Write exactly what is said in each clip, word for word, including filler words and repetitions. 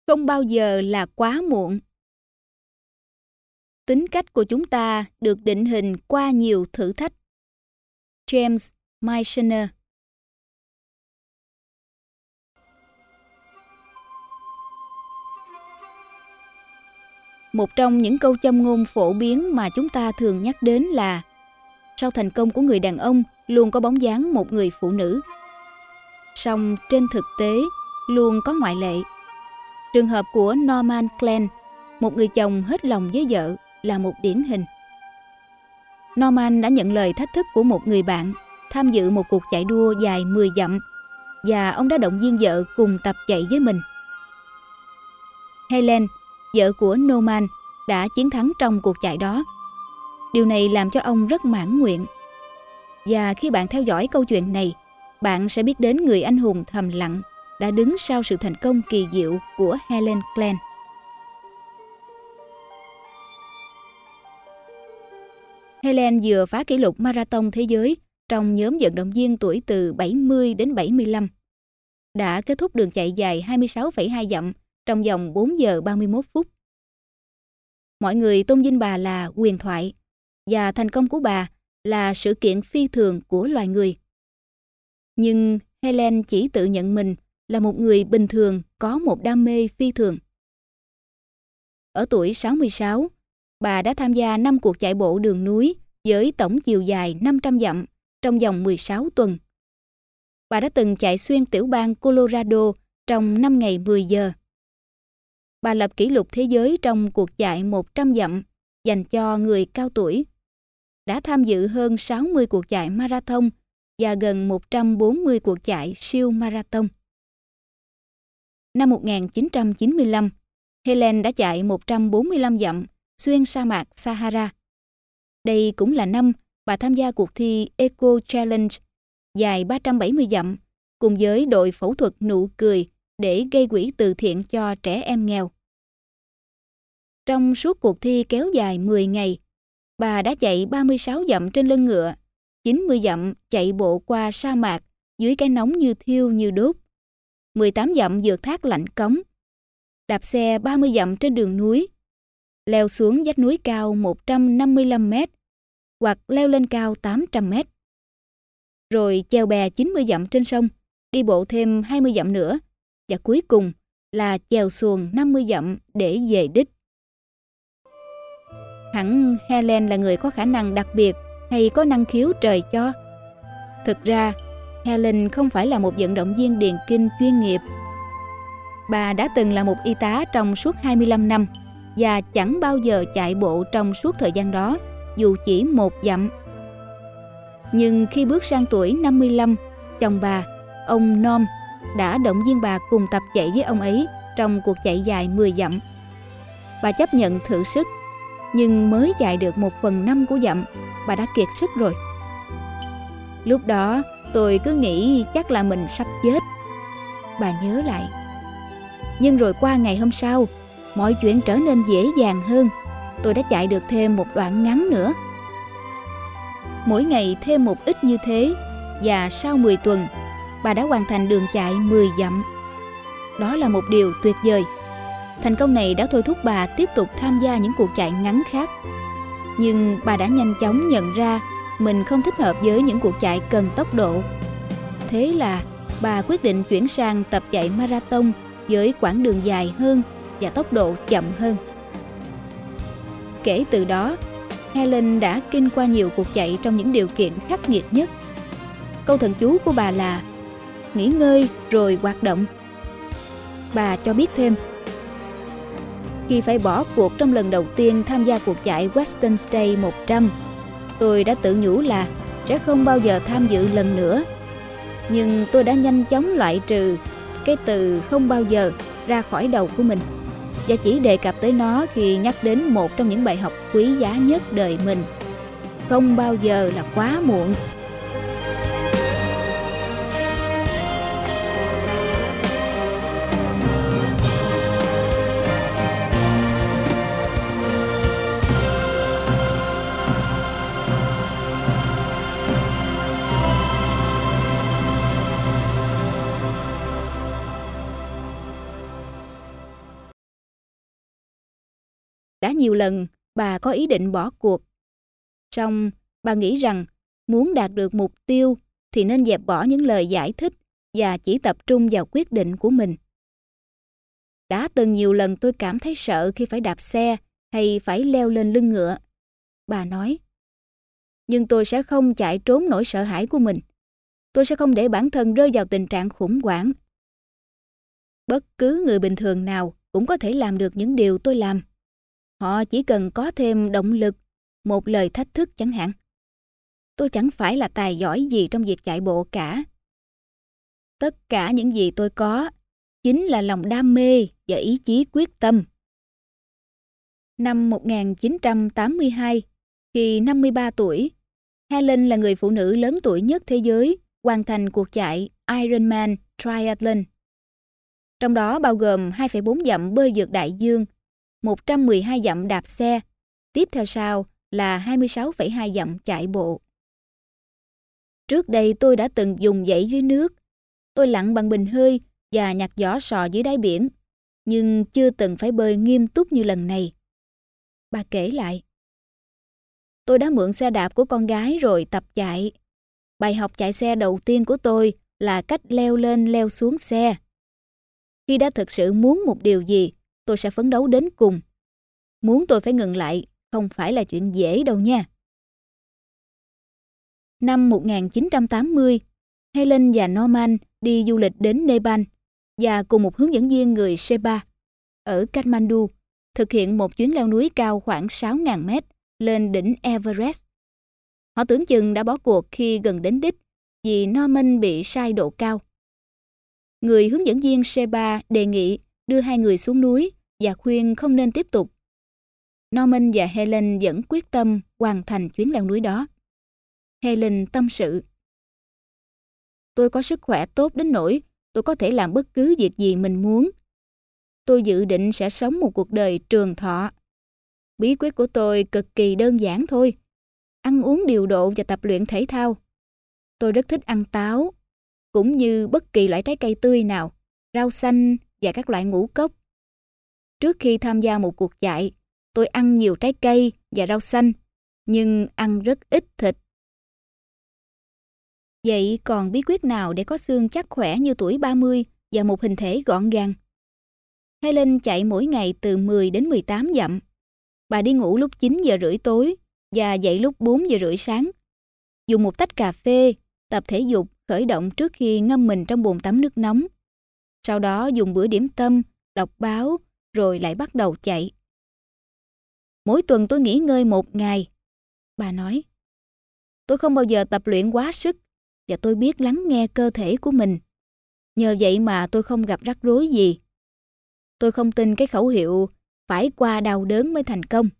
Không bao giờ là quá muộn. Tính cách của chúng ta được định hình qua nhiều thử thách. James Michener. Một trong những câu châm ngôn phổ biến mà chúng ta thường nhắc đến là sau thành công của người đàn ông luôn có bóng dáng một người phụ nữ. Song trên thực tế luôn có ngoại lệ. Trường hợp của Norman Glenn, một người chồng hết lòng với vợ, là một điển hình. Norman đã nhận lời thách thức của một người bạn tham dự một cuộc chạy đua dài mười dặm và ông đã động viên vợ cùng tập chạy với mình. Helen, vợ của Norman, đã chiến thắng trong cuộc chạy đó. Điều này làm cho ông rất mãn nguyện. Và khi bạn theo dõi câu chuyện này, bạn sẽ biết đến người anh hùng thầm lặng đã đứng sau sự thành công kỳ diệu của Helen Glenn. Helen vừa phá kỷ lục marathon thế giới trong nhóm vận động viên tuổi từ bảy mươi đến bảy mươi lăm, đã kết thúc đường chạy dài hai mươi sáu phẩy hai dặm trong vòng bốn giờ ba mươi mốt phút. Mọi người tôn vinh bà là huyền thoại, và thành công của bà là sự kiện phi thường của loài người. Nhưng Helen chỉ tự nhận mình là một người bình thường có một đam mê phi thường. Ở tuổi sáu mươi sáu, bà đã tham gia năm cuộc chạy bộ đường núi với tổng chiều dài năm trăm dặm trong vòng mười sáu tuần. Bà đã từng chạy xuyên tiểu bang Colorado trong năm ngày mười giờ. Bà lập kỷ lục thế giới trong cuộc chạy một trăm dặm dành cho người cao tuổi, đã tham dự hơn sáu mươi cuộc chạy marathon và gần một trăm bốn mươi cuộc chạy siêu marathon. Năm một nghìn chín trăm chín mươi lăm, Helen đã chạy một trăm bốn mươi lăm dặm xuyên sa mạc Sahara. Đây cũng là năm bà tham gia cuộc thi Eco Challenge dài ba trăm bảy mươi dặm cùng với đội phẫu thuật nụ cười để gây quỹ từ thiện cho trẻ em nghèo. Trong suốt cuộc thi kéo dài mười ngày, bà đã chạy ba mươi sáu dặm trên lưng ngựa, chín mươi dặm chạy bộ qua sa mạc dưới cái nóng như thiêu như đốt, mười tám dặm vượt thác lạnh cống, đạp xe ba mươi dặm trên đường núi, leo xuống vách núi cao một trăm năm mươi lăm mét hoặc leo lên cao tám trăm mét, rồi chèo bè chín mươi dặm trên sông, đi bộ thêm hai mươi dặm nữa, và cuối cùng là chèo xuồng năm mươi dặm để về đích. Hẳn Helen là người có khả năng đặc biệt hay có năng khiếu trời cho? Thực ra, Helen không phải là một vận động viên điền kinh chuyên nghiệp. Bà đã từng là một y tá trong suốt hai mươi lăm năm và chẳng bao giờ chạy bộ trong suốt thời gian đó, dù chỉ một dặm. Nhưng khi bước sang tuổi năm mươi lăm, chồng bà, ông Norm, đã động viên bà cùng tập chạy với ông ấy trong cuộc chạy dài mười dặm. Bà chấp nhận thử sức, nhưng mới chạy được một phần năm của dặm, bà đã kiệt sức rồi. Lúc đó, tôi cứ nghĩ chắc là mình sắp chết. Bà nhớ lại. Nhưng rồi qua ngày hôm sau, mọi chuyện trở nên dễ dàng hơn. Tôi đã chạy được thêm một đoạn ngắn nữa. Mỗi ngày thêm một ít như thế, và sau mười tuần, bà đã hoàn thành đường chạy mười dặm. Đó là một điều tuyệt vời. Thành công này đã thôi thúc bà tiếp tục tham gia những cuộc chạy ngắn khác. Nhưng bà đã nhanh chóng nhận ra mình không thích hợp với những cuộc chạy cần tốc độ. Thế là bà quyết định chuyển sang tập chạy marathon với quãng đường dài hơn và tốc độ chậm hơn. Kể từ đó, Helen đã kinh qua nhiều cuộc chạy trong những điều kiện khắc nghiệt nhất. Câu thần chú của bà là nghỉ ngơi rồi hoạt động. Bà cho biết thêm, khi phải bỏ cuộc trong lần đầu tiên tham gia cuộc chạy Western States một trăm, tôi đã tự nhủ là sẽ không bao giờ tham dự lần nữa. Nhưng tôi đã nhanh chóng loại trừ cái từ không bao giờ ra khỏi đầu của mình, và chỉ đề cập tới nó khi nhắc đến một trong những bài học quý giá nhất đời mình. Không bao giờ là quá muộn. Đã nhiều lần bà có ý định bỏ cuộc. Song bà nghĩ rằng muốn đạt được mục tiêu thì nên dẹp bỏ những lời giải thích và chỉ tập trung vào quyết định của mình. Đã từng nhiều lần tôi cảm thấy sợ khi phải đạp xe hay phải leo lên lưng ngựa. Bà nói, nhưng tôi sẽ không chạy trốn nỗi sợ hãi của mình. Tôi sẽ không để bản thân rơi vào tình trạng khủng hoảng. Bất cứ người bình thường nào cũng có thể làm được những điều tôi làm. Họ chỉ cần có thêm động lực, một lời thách thức chẳng hạn. Tôi chẳng phải là tài giỏi gì trong việc chạy bộ cả. Tất cả những gì tôi có chính là lòng đam mê và ý chí quyết tâm. Năm một nghìn chín trăm tám mươi hai, khi năm mươi ba tuổi, Helen là người phụ nữ lớn tuổi nhất thế giới hoàn thành cuộc chạy Ironman Triathlon. Trong đó bao gồm hai phẩy bốn dặm bơi vượt đại dương, một trăm mười hai dặm đạp xe, tiếp theo sau là hai mươi sáu phẩy hai dặm chạy bộ. Trước đây tôi đã từng dùng dãy dưới nước. Tôi lặn bằng bình hơi và nhặt vỏ sò dưới đáy biển, nhưng chưa từng phải bơi nghiêm túc như lần này. Bà kể lại, tôi đã mượn xe đạp của con gái rồi tập chạy. Bài học chạy xe đầu tiên của tôi là cách leo lên leo xuống xe. Khi đã thực sự muốn một điều gì, tôi sẽ phấn đấu đến cùng. Muốn tôi phải ngừng lại không phải là chuyện dễ đâu nha. Năm một nghìn chín trăm tám mươi, Helen và Norman đi du lịch đến Nepal và cùng một hướng dẫn viên người Sherpa ở Kathmandu thực hiện một chuyến leo núi cao khoảng sáu nghìn mét lên đỉnh Everest. Họ tưởng chừng đã bỏ cuộc khi gần đến đích vì Norman bị sai độ cao. Người hướng dẫn viên Sherpa đề nghị đưa hai người xuống núi và khuyên không nên tiếp tục. Norman và Helen vẫn quyết tâm hoàn thành chuyến leo núi đó. Helen tâm sự, tôi có sức khỏe tốt đến nỗi tôi có thể làm bất cứ việc gì mình muốn. Tôi dự định sẽ sống một cuộc đời trường thọ. Bí quyết của tôi cực kỳ đơn giản thôi. Ăn uống điều độ và tập luyện thể thao. Tôi rất thích ăn táo, cũng như bất kỳ loại trái cây tươi nào, rau xanh và các loại ngũ cốc. Trước khi tham gia một cuộc chạy, tôi ăn nhiều trái cây và rau xanh, nhưng ăn rất ít thịt. Vậy còn bí quyết nào để có xương chắc khỏe như tuổi ba mươi và một hình thể gọn gàng? Helen chạy mỗi ngày từ mười đến mười tám dặm. Bà đi ngủ lúc chín giờ rưỡi tối và dậy lúc bốn giờ rưỡi sáng. Dùng một tách cà phê, tập thể dục khởi động trước khi ngâm mình trong bồn tắm nước nóng. Sau đó dùng bữa điểm tâm, đọc báo, rồi lại bắt đầu chạy. Mỗi tuần tôi nghỉ ngơi một ngày. Bà nói, tôi không bao giờ tập luyện quá sức và tôi biết lắng nghe cơ thể của mình. Nhờ vậy mà tôi không gặp rắc rối gì. Tôi không tin cái khẩu hiệu phải qua đau đớn mới thành công.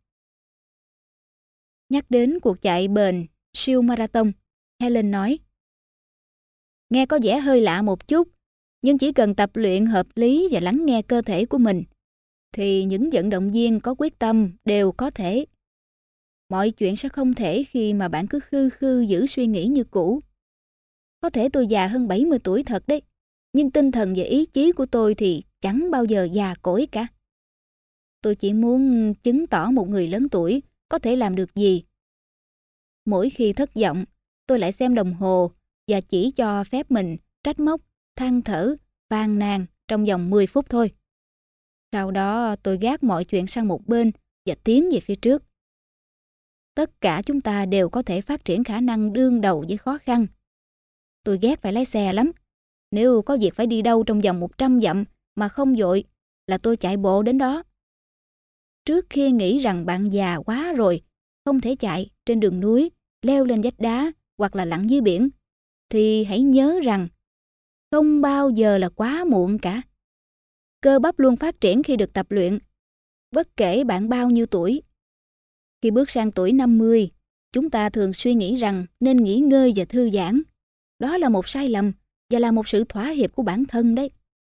Nhắc đến cuộc chạy bền siêu marathon, Helen nói, nghe có vẻ hơi lạ một chút, nhưng chỉ cần tập luyện hợp lý và lắng nghe cơ thể của mình, thì những vận động viên có quyết tâm đều có thể. Mọi chuyện sẽ không thể khi mà bạn cứ khư khư giữ suy nghĩ như cũ. Có thể tôi già hơn bảy mươi tuổi thật đấy, nhưng tinh thần và ý chí của tôi thì chẳng bao giờ già cỗi cả. Tôi chỉ muốn chứng tỏ một người lớn tuổi có thể làm được gì. Mỗi khi thất vọng, tôi lại xem đồng hồ và chỉ cho phép mình trách móc, than thở, phàn nàn trong vòng mười phút thôi. Sau đó tôi gác mọi chuyện sang một bên và tiến về phía trước. Tất cả chúng ta đều có thể phát triển khả năng đương đầu với khó khăn. Tôi ghét phải lái xe lắm. Nếu có việc phải đi đâu trong vòng một trăm dặm mà không vội là tôi chạy bộ đến đó. Trước khi nghĩ rằng bạn già quá rồi, không thể chạy trên đường núi, leo lên vách đá hoặc là lặn dưới biển, thì hãy nhớ rằng không bao giờ là quá muộn cả. Cơ bắp luôn phát triển khi được tập luyện, bất kể bạn bao nhiêu tuổi. Khi bước sang tuổi năm mươi, chúng ta thường suy nghĩ rằng nên nghỉ ngơi và thư giãn. Đó là một sai lầm và là một sự thỏa hiệp của bản thân đấy.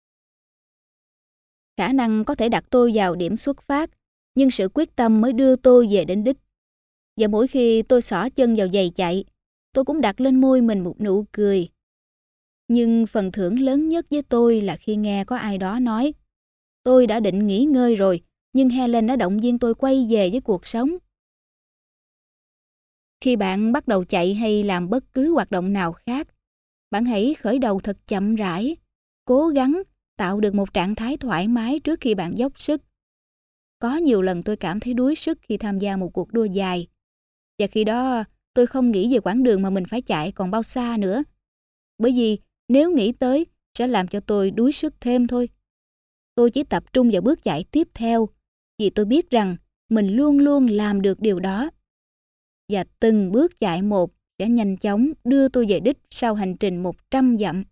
Khả năng có thể đặt tôi vào điểm xuất phát, nhưng sự quyết tâm mới đưa tôi về đến đích. Và mỗi khi tôi xỏ chân vào giày chạy, tôi cũng đặt lên môi mình một nụ cười. Nhưng phần thưởng lớn nhất với tôi là khi nghe có ai đó nói, tôi đã định nghỉ ngơi rồi, nhưng Helen đã động viên tôi quay về với cuộc sống. Khi bạn bắt đầu chạy hay làm bất cứ hoạt động nào khác, bạn hãy khởi đầu thật chậm rãi, cố gắng tạo được một trạng thái thoải mái trước khi bạn dốc sức. Có nhiều lần tôi cảm thấy đuối sức khi tham gia một cuộc đua dài, và khi đó tôi không nghĩ về quãng đường mà mình phải chạy còn bao xa nữa. Bởi vì nếu nghĩ tới sẽ làm cho tôi đuối sức thêm thôi. Tôi chỉ tập trung vào bước chạy tiếp theo, vì tôi biết rằng mình luôn luôn làm được điều đó. Và từng bước chạy một sẽ nhanh chóng đưa tôi về đích sau hành trình một trăm dặm.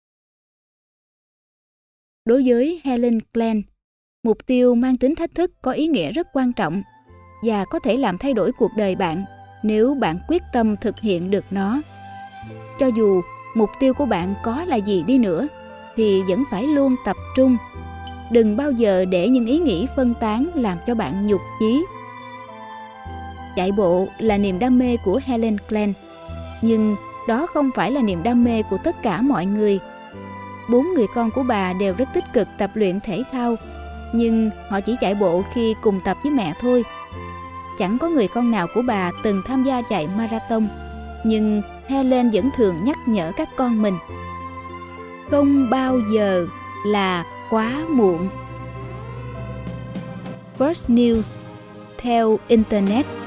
Đối với Helen Glenn, mục tiêu mang tính thách thức có ý nghĩa rất quan trọng và có thể làm thay đổi cuộc đời bạn nếu bạn quyết tâm thực hiện được nó. Cho dù mục tiêu của bạn có là gì đi nữa, thì vẫn phải luôn tập trung. Đừng bao giờ để những ý nghĩ phân tán làm cho bạn nhụt chí. Chạy bộ là niềm đam mê của Helen Glenn, nhưng đó không phải là niềm đam mê của tất cả mọi người. Bốn người con của bà đều rất tích cực tập luyện thể thao, nhưng họ chỉ chạy bộ khi cùng tập với mẹ thôi. Chẳng có người con nào của bà từng tham gia chạy marathon, nhưng Helen vẫn thường nhắc nhở các con mình: không bao giờ là quá muộn. First News theo Internet.